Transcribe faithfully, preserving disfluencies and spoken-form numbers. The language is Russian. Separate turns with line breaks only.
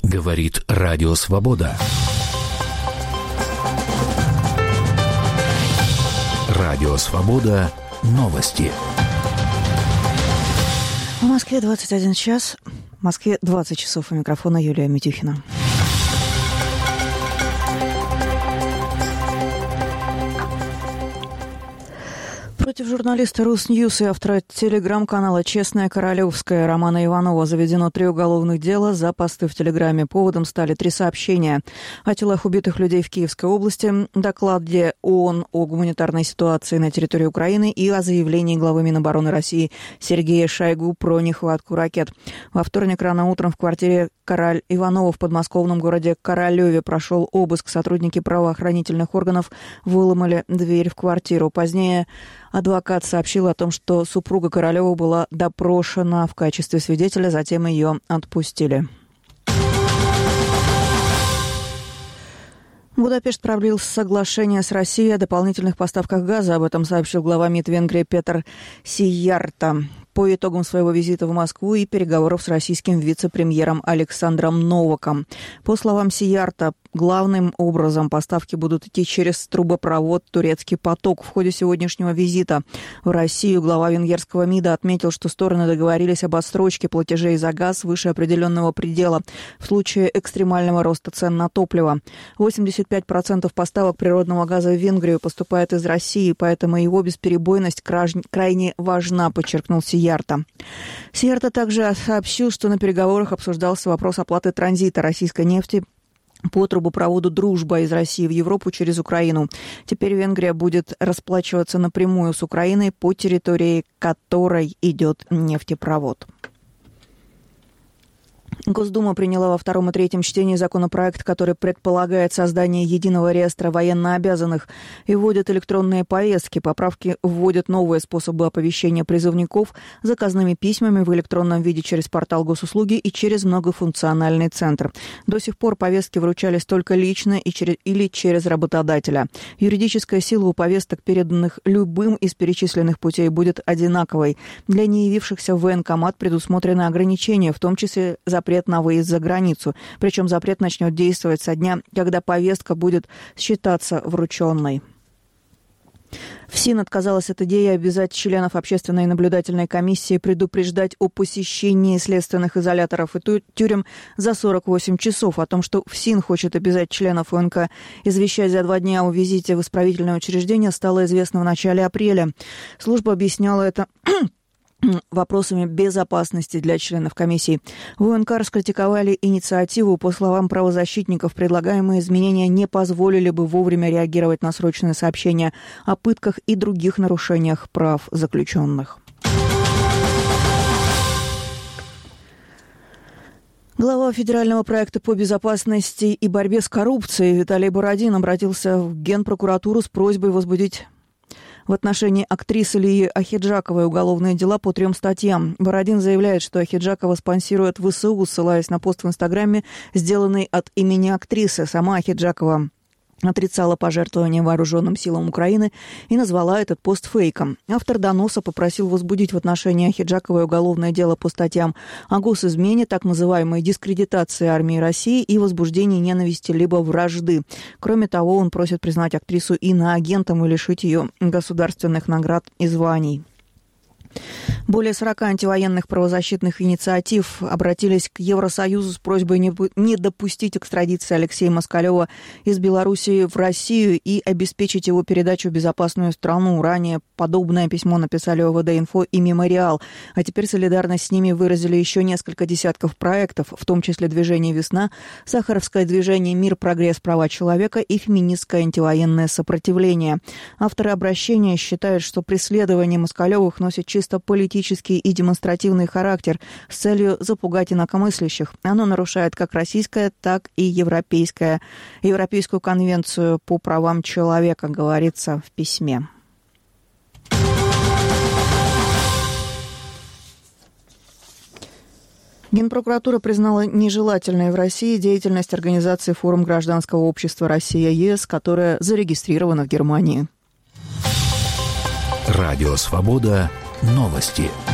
Говорит Радио Свобода. Радио Свобода. Новости.
В Москве двадцать один час. В Москве двадцать часов. У микрофона Юлия Митюхина. Против журналиста «Русньюз» и автора телеграм-канала «Честная Королевская» Романа Иванова заведено три уголовных дела за посты в Телеграме. Поводом стали три сообщения о телах убитых людей в Киевской области, докладе ООН о гуманитарной ситуации на территории Украины и о заявлении главы Минобороны России Сергея Шойгу про нехватку ракет. Во вторник рано утром в квартире Король Иванова в подмосковном городе Королеве прошел обыск. Сотрудники правоохранительных органов выломали дверь в квартиру. Позднее адвокат сообщил о том, что супруга Королева была допрошена в качестве свидетеля, затем ее отпустили. Будапешт продлил соглашение с Россией о дополнительных поставках газа. Об этом сообщил глава МИД Венгрии Петер Сиярто по итогам своего визита в Москву и переговоров с российским вице-премьером Александром Новаком. По словам Сиярто, главным образом поставки будут идти через трубопровод «Турецкий поток». В ходе сегодняшнего визита в Россию глава венгерского МИДа отметил, что стороны договорились об отсрочке платежей за газ выше определенного предела в случае экстремального роста цен на топливо. восемьдесят пять процентов поставок природного газа в Венгрию поступает из России, поэтому его бесперебойность крайне важна, подчеркнул Сиярто. Сиярто также сообщил, что на переговорах обсуждался вопрос оплаты транзита российской нефти по трубопроводу «Дружба» из России в Европу через Украину. Теперь Венгрия будет расплачиваться напрямую с Украиной, по территории которой идет нефтепровод. Госдума приняла во втором и третьем чтении законопроект, который предполагает создание единого реестра военнообязанных и вводит электронные повестки. Поправки вводят новые способы оповещения призывников заказными письмами в электронном виде через портал госуслуги и через многофункциональный центр. До сих пор повестки вручались только лично и через, или через работодателя. Юридическая сила у повесток, переданных любым из перечисленных путей, будет одинаковой. Для неявившихся в военкомат предусмотрены ограничения, в том числе запрет на выезд за границу. Причем запрет начнет действовать со дня, когда повестка будет считаться врученной. ФСИН отказалась от идеи обязать членов общественной наблюдательной комиссии предупреждать о посещении следственных изоляторов и тюрем за сорок восемь часов. О том, что ФСИН хочет обязать членов ОНК извещать за два дня о визите в исправительное учреждение, стало известно в начале апреля. Служба объясняла это вопросами безопасности для членов комиссии. В ОНК раскритиковали инициативу. По словам правозащитников, предлагаемые изменения не позволили бы вовремя реагировать на срочные сообщения о пытках и других нарушениях прав заключенных. Глава федерального проекта по безопасности и борьбе с коррупцией Виталий Бородин обратился в Генпрокуратуру с просьбой возбудить в отношении актрисы Лии Ахеджаковой уголовные дела по трем статьям. Бородин заявляет, что Ахеджакова спонсирует ВСУ, ссылаясь на пост в Инстаграме, сделанный от имени актрисы. Сама Ахеджакова отрицала пожертвования вооруженным силам Украины и назвала этот пост фейком. Автор доноса попросил возбудить в отношении Ахеджаковой уголовное дело по статьям о госизмене, так называемой дискредитации армии России и возбуждении ненависти либо вражды. Кроме того, он просит признать актрису иноагентом и лишить ее государственных наград и званий. Более сорока антивоенных правозащитных инициатив обратились к Евросоюзу с просьбой не допустить экстрадиции Алексея Москалева из Белоруссии в Россию и обеспечить его передачу в безопасную страну. Ранее подобное письмо написали ОВД-Инфо и Мемориал. А теперь солидарность с ними выразили еще несколько десятков проектов, в том числе движение «Весна», Сахаровское движение «Мир, прогресс, права человека» и феминистское антивоенное сопротивление. Авторы обращения считают, что преследование Москалевых носит чисто политический и демонстративный характер с целью запугать инакомыслящих. Оно нарушает как российское, так и европейское, Европейскую конвенцию по правам человека, говорится в письме. Генпрокуратура признала нежелательной в России деятельность организации «Форум гражданского общества Россия-ЕС», которая зарегистрирована в Германии.
Радио «Свобода». Новости.